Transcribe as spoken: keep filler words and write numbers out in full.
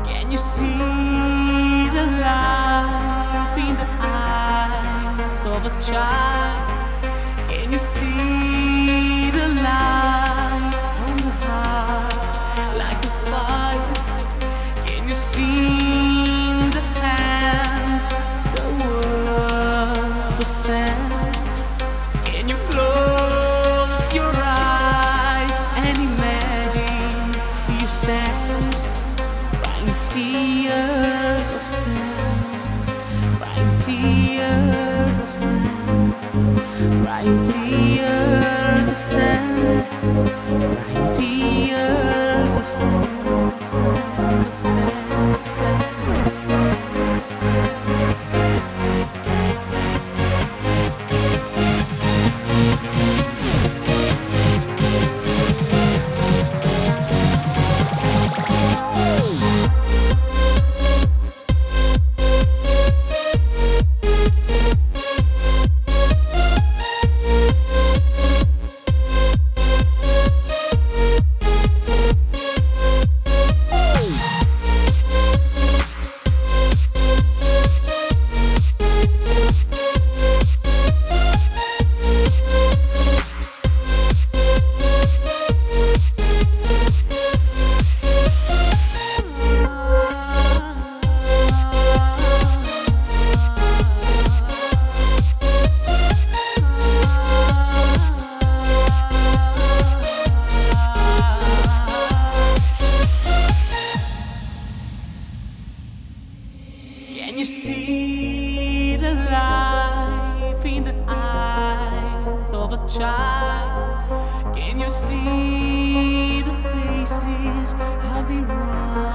Can you see the life in the eyes of a child? Can you see the light from the heart like a fire? Can you see in the hands the world of sand? Can you close your eyes and imagine you stand crying tears of sand, crying tears of sand, crying tears of sand, crying tears of sand, sand, sand, sand, sand, sand, sand, sand. Can you see the life in the eyes of a child? Can you see the faces how they run